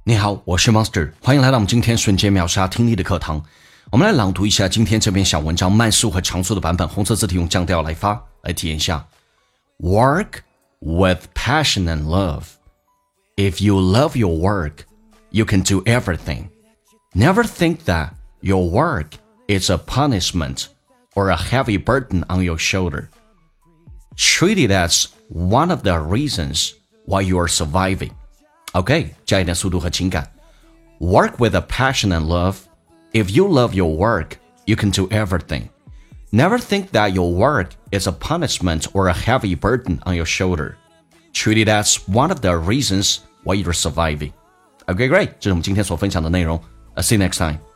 你好，我是 Monster， 欢迎来到我们今天瞬间秒杀听力的课堂。我们来朗读一下今天这篇小文章慢速和长速的版本，红色字体用降调来发，来体验一下。Work with passion and love. If you love your work, you can do everything. Never think that your work is a punishment or a heavy burden on your shoulder. Treat it as one of the reasons why you are surviving. OK, 加一点速度和情感。Work with a passion and love. If you love your work, you can do everything. Never think that your work is a punishment or a heavy burden on your shoulder. Treat it as one of the reasons why you're surviving. OK, great. 这是我们今天所分享的内容。See you next time.